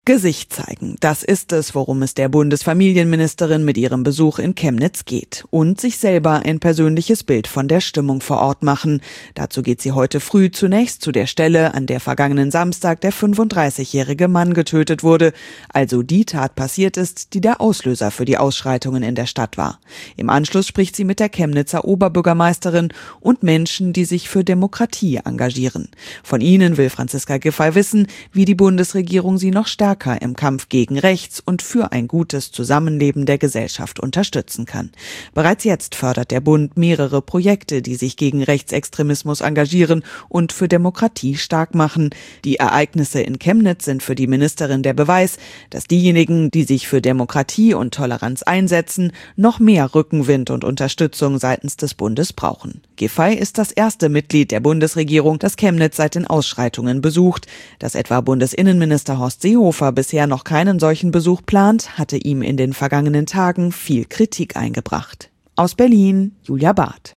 Gesicht zeigen, das ist es, worum es der Bundesfamilienministerin mit ihrem Besuch in Chemnitz geht. Und sich selber ein persönliches Bild von der Stimmung vor Ort machen. Dazu geht sie heute früh zunächst zu der Stelle, an der vergangenen Samstag der 35-jährige Mann getötet wurde. Also die Tat passiert ist, die der Auslöser für die Ausschreitungen in der Stadt war. Im Anschluss spricht sie mit der Chemnitzer Oberbürgermeisterin und Menschen, die sich für Demokratie engagieren. Von ihnen will Franziska Giffey wissen, wie die Bundesregierung sie noch stärker im Kampf gegen Rechts und für ein gutes Zusammenleben der Gesellschaft unterstützen kann. Bereits jetzt fördert der Bund mehrere Projekte, die sich gegen Rechtsextremismus engagieren und für Demokratie stark machen. Die Ereignisse in Chemnitz sind für die Ministerin der Beweis, dass diejenigen, die sich für Demokratie und Toleranz einsetzen, noch mehr Rückenwind und Unterstützung seitens des Bundes brauchen. Giffey ist das erste Mitglied der Bundesregierung, das Chemnitz seit den Ausschreitungen besucht. Dass etwa Bundesinnenminister Horst Seehofer bisher noch keinen solchen Besuch plant, hatte ihm in den vergangenen Tagen viel Kritik eingebracht. Aus Berlin, Julia Barth.